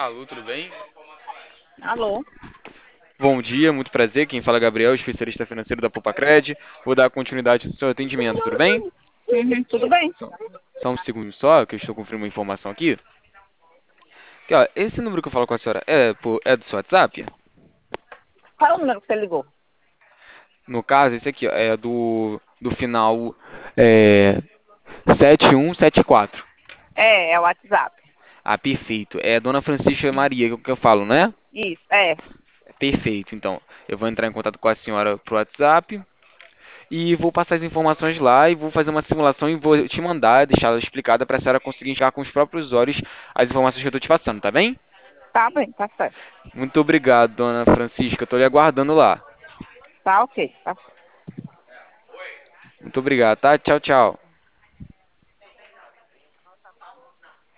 Alô, tudo bem? Alô? Bom dia, muito prazer. Quem fala é Gabriel, especialista financeiro da Popacred. Vou dar continuidade no seu atendimento, tudo bem? Uhum, tudo bem? Só um segundo só, que eu estou confirmando uma informação aqui. Aqui, ó, esse número que eu falo com a senhora é do seu WhatsApp? Qual é o número que você ligou? No caso, esse aqui, ó, é do final é, 7174. É o WhatsApp. Ah, perfeito. É a Dona Francisca Maria que eu falo, né? Isso, é. Perfeito. Então, eu vou entrar em contato com a senhora pro WhatsApp. E vou passar as informações lá e vou fazer uma simulação e vou te mandar, deixar ela explicada para a senhora conseguir enxergar com os próprios olhos as informações que eu estou te passando, tá bem? Tá bem, tá certo. Muito obrigado, dona Francisca. Estou lhe aguardando lá. Tá ok. Tá. Muito obrigado, tá? Tchau, tchau.